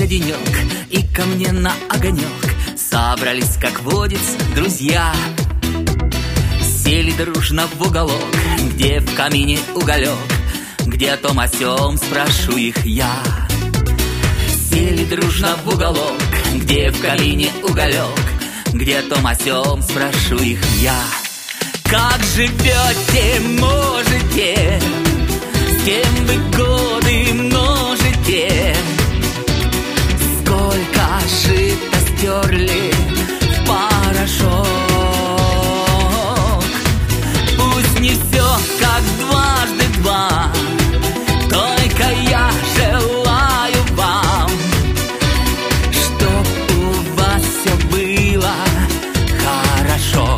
денек, и ко мне на огонек собрались, как водится, друзья. Сели дружно в уголок, где в камине уголек, где о том о сём спрошу их я. Сели дружно в уголок, где в камине уголек, где о том о сём спрошу их я. Как живете, можете, с кем вы годы множите, сколько жито стерли в порошок. Пусть не все как дважды два, только я желаю вам, чтоб у вас все было хорошо.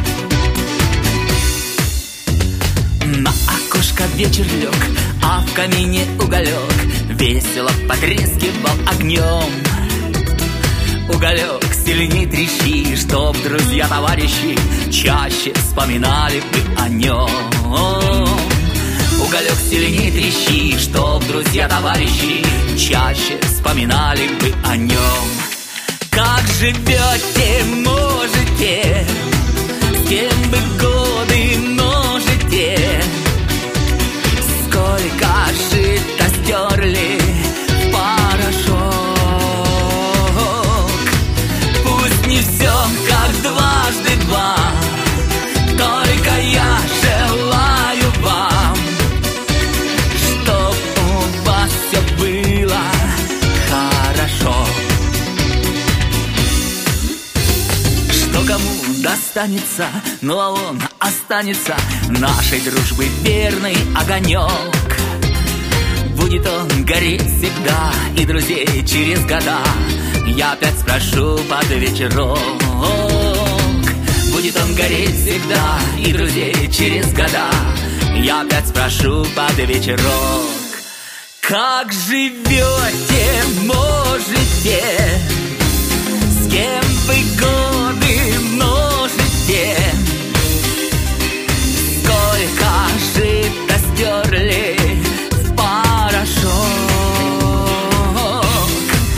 На окошко вечер лег, а в камине уголек весело потрескивал огнем. Уголек сильней трещи, чтоб друзья, товарищи чаще вспоминали бы о нем. Уголек сильней трещи, чтоб друзья, товарищи чаще вспоминали бы о нем. Как живете, можете, с кем вы годы множите, сколько жито стерли в порошок. Пусть не все как дважды два, только я желаю вам, чтоб у вас все было хорошо. Что кому достанется, ну а он останется нашей дружбы верный огонек. Будет он гореть всегда и друзей через года я опять спрошу под вечерок. Будет он гореть всегда и друзей через года я опять спрошу под вечерок. Как живете, можете, с кем вы годы множите, сколько жито стерли в порошок.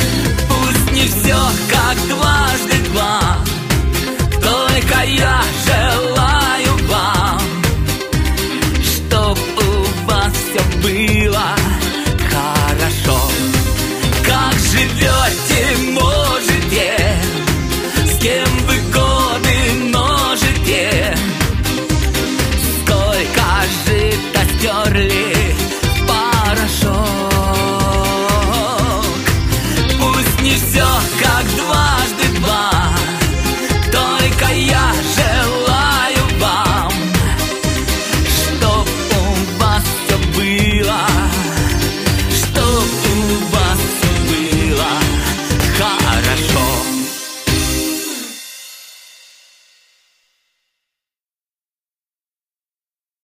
Пусть не все как дважды два, только я же